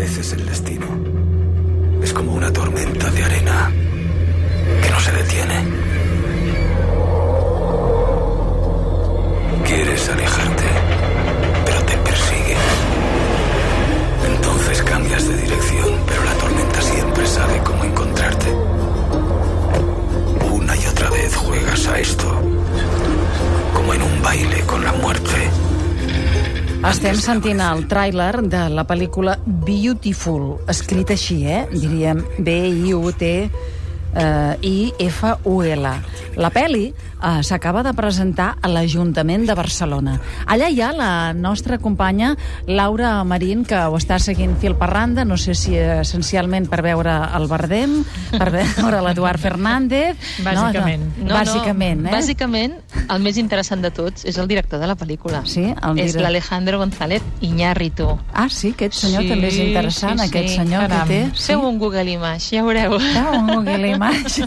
veces el destino es como una tormenta de arena que no se detiene. Quieres alejarte, pero te persigue. Entonces cambias de dirección, pero la tormenta siempre sabe cómo encontrarte. Una y otra vez juegas a esto, como en un baile con la muerte. Estem sentint el tràiler de la pel·lícula Beautiful, escrit així, diríem B-I-U-T-I-F-U-L. La pel·li s'acaba de presentar a l'Ajuntament de Barcelona. Allà hi ha la nostra companya Laura Marín, que ho està seguint fil per randa, no sé si essencialment per veure el Bardem, per veure l'Eduard Fernández... Bàsicament. Bàsicament, Bàsicament, el més interessant de tots és el director de la pel·lícula. Sí? És l'Alejandro González Iñárritu. Ah, sí? Aquest senyor també és interessant, aquest senyor que té... Feu un Google Image, ja veureu. Feu un Google Image.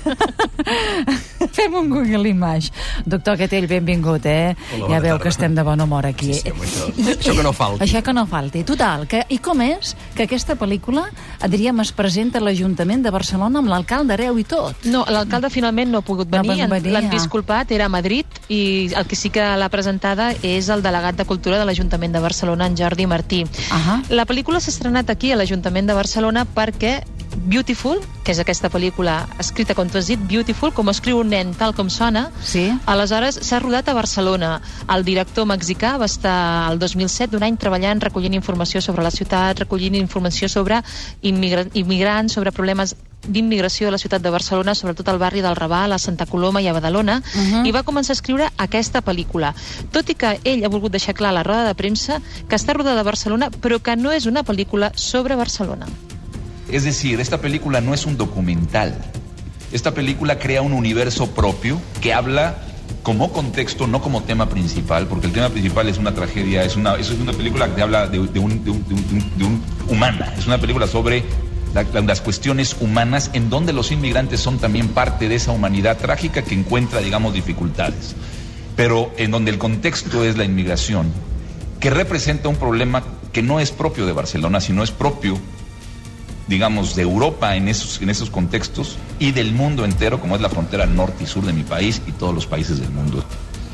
Fem un Google Image. Doctor Quetell, benvingut, Hola, ja veu que estem de bon humor aquí. Sí, això que no falti. Això que no falti. Total, i com és que aquesta pel·lícula, diríem, es presenta a l'Ajuntament de Barcelona amb l'alcalde hereu i tot? No, l'alcalde finalment no ha pogut venir, l'han disculpat, era a Madrid, i el que sí que l'ha presentada és el delegat de Cultura de l'Ajuntament de Barcelona, en Jordi Martí. La pel·lícula s'ha estrenat aquí a l'Ajuntament de Barcelona perquè Beautiful, que és aquesta pel·lícula escrita, com tu has dit, Beautiful, com escriu un nen, tal com sona, aleshores s'ha rodat a Barcelona. El director mexicà va estar el 2007 d'un any treballant, recollint informació sobre la ciutat, recollint informació sobre immigrants, sobre problemes d'immigració a la ciutat de Barcelona, sobretot al barri del Raval, a Santa Coloma i a Badalona, i va començar a escriure aquesta pel·lícula. Tot i que ell ha volgut deixar clar a la roda de premsa que està rodada a Barcelona, però que no és una pel·lícula sobre Barcelona. Es decir, esta película no es un documental. Esta película crea un universo propio que habla como contexto, no como tema principal, porque el tema principal es una tragedia, es una película que habla de un humana, es una película sobre las cuestiones humanas en donde los inmigrantes son también parte de esa humanidad trágica que encuentra, digamos, dificultades, pero en donde el contexto es la inmigración, que representa un problema que no es propio de Barcelona, sino es propio, digamos, de Europa en esos contextos y del mundo entero, como es la frontera norte y sur de mi país y todos los países del mundo.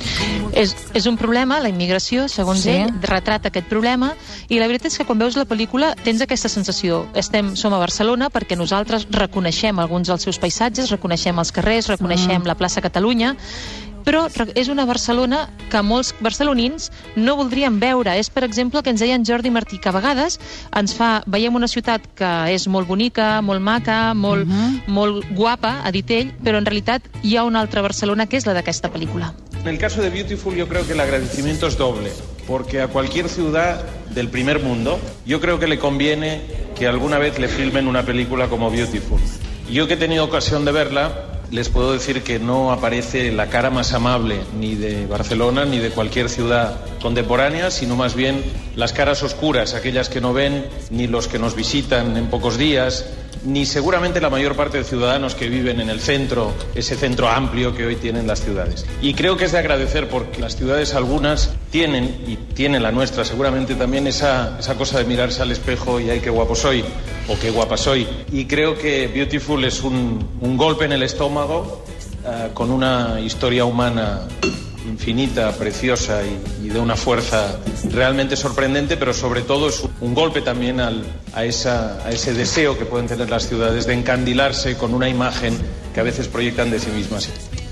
És un problema, la immigració, segons ell, retrata aquest problema, i la veritat és que quan veus la pel·lícula tens aquesta sensació. Som a Barcelona perquè nosaltres reconeixem alguns dels seus paisatges, reconeixem els carrers, reconeixem la plaça Catalunya, però és una Barcelona que molts barcelonins no voldrien veure. És, per exemple, el que ens deia en Jordi Martí, que a vegades veiem una ciutat que és molt bonica, molt maca, molt guapa, ha dit ell, però en realitat hi ha una altra Barcelona que és la d'aquesta pel·lícula. En el caso de Beautiful yo creo que el agradecimiento es doble, porque a cualquier ciudad del primer mundo yo creo que le conviene que alguna vez le filmen una película como Beautiful. Yo que he tenido ocasión de verla, les puedo decir que no aparece la cara más amable ni de Barcelona ni de cualquier ciudad contemporánea, sino más bien las caras oscuras, aquellas que no ven ni los que nos visitan en pocos días, ni seguramente la mayor parte de ciudadanos que viven en el centro, ese centro amplio que hoy tienen las ciudades. Y creo que es de agradecer porque las ciudades algunas tienen, y tiene la nuestra seguramente también, esa cosa de mirarse al espejo y ay, qué guapo soy, o qué guapa soy. Y creo que Beautiful es un golpe en el estómago con una historia humana infinita, preciosa y de una fuerza realmente sorprendente, pero sobre todo es un golpe también a ese deseo que pueden tener las ciudades de encandilarse con una imagen que a veces proyectan de sí mismas.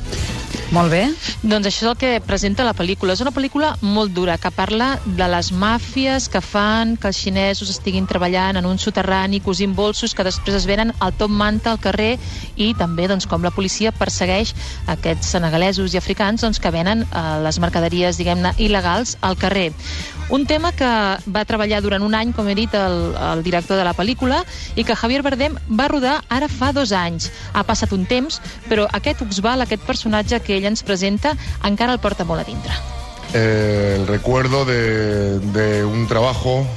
Molt bé. Doncs això és el que presenta la pel·lícula. És una pel·lícula molt dura, que parla de les màfies que fan que els xinesos estiguin treballant en un soterrani, cosint bolsos que després es venen al top manta al carrer, i també doncs, com la policia persegueix aquests senegalesos i africans que venen les mercaderies, diguem-ne, il·legals al carrer. Un tema que va treballar durant un any, com he dit, el director de la pel·lícula, i que Javier Bardem va rodar ara fa 2 anys. Ha passat un temps, però aquest Uxbal, aquest personatge que ell ens presenta, encara el porta molt a dintre. El recuerdo de un trabajo,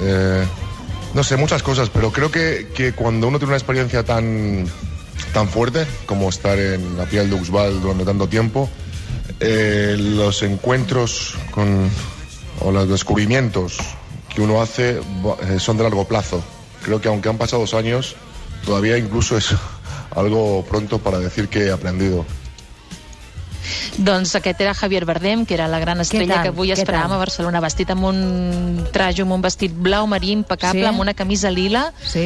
no sé, muchas cosas, pero creo que cuando uno tiene una experiencia tan fuerte como estar en la piel de Uxbal durante tanto tiempo, los encuentros o los descubrimientos que uno hace son de largo plazo. creo que aunque han pasado 2 años, todavía incluso es algo pronto para decir que he aprendido. Doncs aquest era Javier Bardem, que era la gran estrella que avui esperàvem a Barcelona, vestit amb un trajo, amb un vestit blau marí impecable, amb una camisa lila. Sí?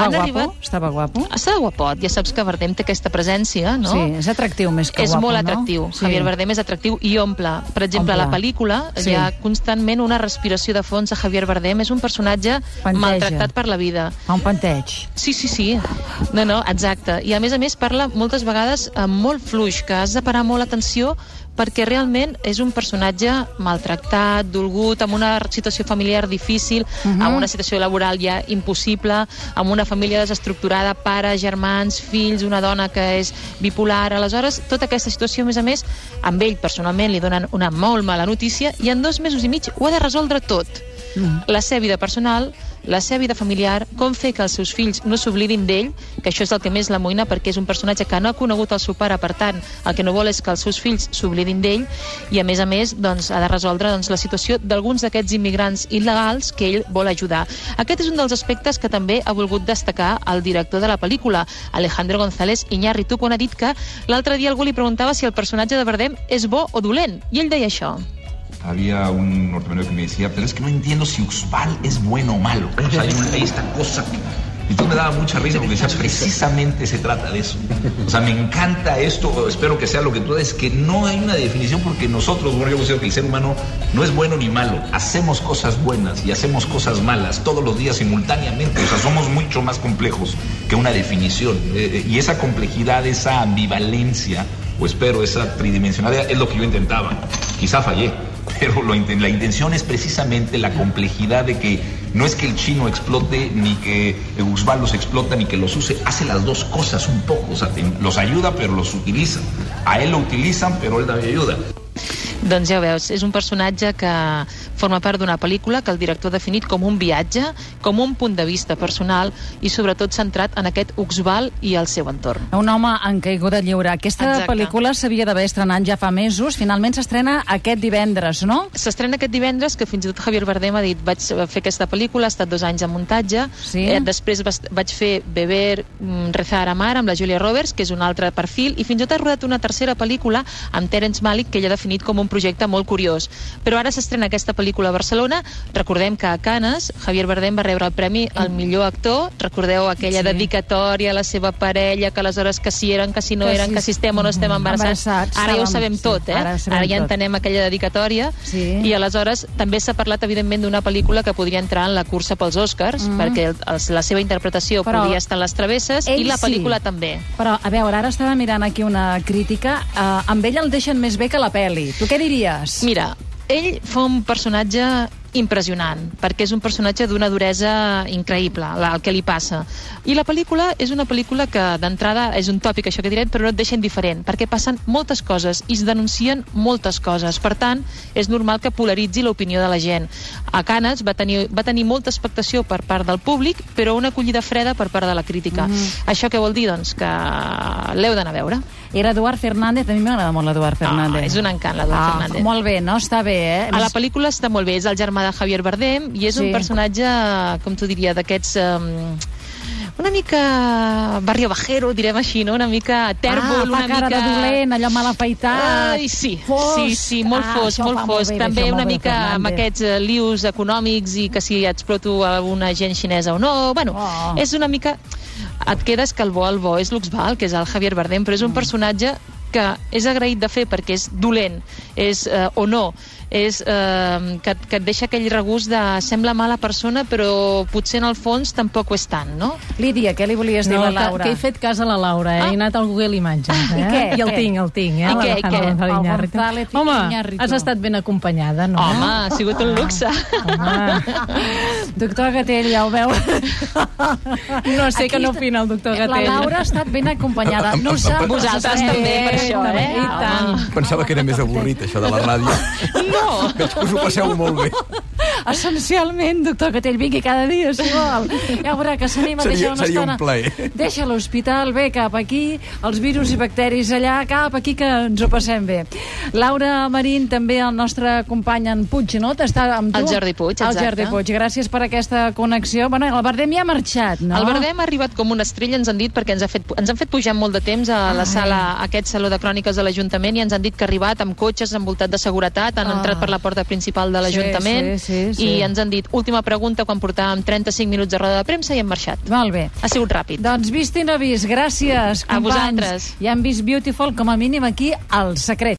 Estava guapo? Estava guapot. Ja saps que Bardem té aquesta presència, no? Sí, és atractiu més que guapo, no? És molt atractiu. Javier Bardem és atractiu i omple. Per exemple, a la pel·lícula hi ha constantment una respiració de fons a Javier Bardem. És un personatge maltractat per la vida. Fa un panteig. Sí. No, exacte. I a més parla moltes vegades molt fluix, que has de parar molt atenció perquè realment és un personatge maltractat, dolgut, amb una situació familiar difícil, amb una situació laboral ja impossible, amb una família desestructurada, pare, germans, fills, una dona que és bipolar. Aleshores, tota aquesta situació, a més, amb ell personalment li donen una molt mala notícia i en 2 mesos i mig ho ha de resoldre tot. La seva vida personal, la seva vida familiar, com fer que els seus fills no s'oblidin d'ell, que això és el que més l'amoïna perquè és un personatge que no ha conegut el seu pare, per tant, el que no vol és que els seus fills s'oblidin d'ell, i a més, doncs, ha de resoldre la situació d'alguns d'aquests immigrants il·legals que ell vol ajudar. Aquest és un dels aspectes que també ha volgut destacar el director de la pel·lícula, Alejandro González Iñárritu, quan ha dit que l'altre dia algú li preguntava si el personatge de Bardem és bo o dolent, i ell deia això. Había un norteamericano que me decía, pero es que no entiendo si Uxbal es bueno o malo. O sea, hay esta cosa. Y entonces me daba mucha risa porque decía, precisamente se trata de eso. O sea, me encanta esto, espero que sea lo que tú dices, que no hay una definición porque nosotros, bueno, yo considero que el ser humano no es bueno ni malo. Hacemos cosas buenas y hacemos cosas malas todos los días simultáneamente. O sea, somos mucho más complejos que una definición. Y esa complejidad, esa ambivalencia, o espero, esa tridimensionalidad, es lo que yo intentaba. Quizá fallé. Pero la intención es precisamente la complejidad de que no es que el chino explote, ni que Uxbal los explota, ni que los use, hace las 2 cosas un poco, o sea, los ayuda pero los utiliza. A él lo utilizan pero él también ayuda. Doncs ja ho veus, és un personatge que forma part d'una pel·lícula que el director ha definit com un viatge, com un punt de vista personal i sobretot centrat en aquest Uxbal i el seu entorn. Un home en caiguda lliure. Aquesta pel·lícula s'havia d'haver estrenat ja fa mesos, finalment s'estrena aquest divendres, no? S'estrena aquest divendres, que fins i tot Javier Bardem ha dit vaig fer aquesta pel·lícula, ha estat 2 anys en muntatge, després vaig fer Beber, Rezar, Amar amb la Julia Roberts, que és un altre perfil, i fins i tot ha rodat una tercera pel·lícula amb Terence Malick, que ella ha definit com un projecte molt curiós. Però ara s'estrena aquesta pel·lícula a Barcelona. Recordem que a Cannes Javier Bardem va rebre el premi al millor actor. Recordeu aquella dedicatòria a la seva parella, que aleshores que si eren, que si no eren, que si estem o no estem embarassats. Ara ja ho sabem tot, Ara ja entenem aquella dedicatòria. I aleshores també s'ha parlat, evidentment, d'una pel·lícula que podria entrar en la cursa pels Oscars, perquè la seva interpretació podria estar en les travesses i la pel·lícula també. Però, a veure, ara estava mirant aquí una crítica. Amb ell el deixen més bé que la pel·li. Tu què diries? Mira, ell fa un personatge impressionant, perquè és un personatge d'una duresa increïble, el que li passa. I la pel·lícula és una pel·lícula que, d'entrada, és un tòpic, això que direm, però no et deixen diferent, perquè passen moltes coses i es denuncien moltes coses. Per tant, és normal que polaritzi l'opinió de la gent. A Cannes va tenir molta expectació per part del públic, però una acollida freda per part de la crítica. Això què vol dir? Doncs que l'heu d'anar a veure. Era Eduard Fernández, a mi m'agrada molt l'Eduard Fernández. És un encant, l'Eduard Fernández. Molt bé, no? Està bé, A la pel·lícula està molt bé, és el germà de Javier Bardem i és un personatge, com t'ho diria, d'aquests... una mica barrio bajero, direm així, no? Una mica tèrbol, una mica... cara de dolent, allò mal afaitat... Ai, sí, molt fosc. També una mica amb aquests lius econòmics i que si exploto alguna gent xinesa o no... Bueno, és una mica... Et quedes que el bo és l'Uxbal, que és el Javier Bardem, però és un personatge que és agraït de fer perquè és dolent, o no, que et deixa aquell regust de sembla mala persona, però potser en el fons tampoc ho és tant, no? Lídia, què li volies dir a la Laura? Que he fet cas a la Laura, he anat al Google Imatges. I què? I el tinc, I què? Home, has estat ben acompanyada, no? Home, ha sigut un luxe. Doctor Gatell, ja ho veu. No sé que no opina el doctor Gatell. La Laura ha estat ben acompanyada. No sap... Vosaltres també, per això, I tant. Pensava que era més avorrit, això de la ràdio. No! Veig que us ho passeu molt bé. essencialment, doctor Gatell, vingui cada dia, si vol. Ja veurà que s'anima a deixar una estona. Seria un plaer. Deixa l'hospital, ve cap aquí, els virus i bacteris allà, cap aquí, que ens ho passem bé. Laura Marín, també el nostre company en Puig, no? T'està amb tu? El Jordi Puig, exacte. El Jordi Puig, gràcies per aquesta connexió. Bueno, el Bardem ja ha marxat, no? El Bardem ha arribat com una estrella, ens han dit, perquè ens han fet pujar molt de temps a la sala, a aquest saló de cròniques de l'Ajuntament, i ens han dit que ha arribat amb cotxes envoltat de seguretat, han entrat per la porta principal de l'Ajuntament, i ens han dit, última pregunta, quan portàvem 35 minuts de roda de premsa, i hem marxat. Molt bé. Ha sigut ràpid. Doncs vist i no vist, gràcies, companys. A vosaltres. Ja hem vist Beautiful, com a mínim aquí, al Secret.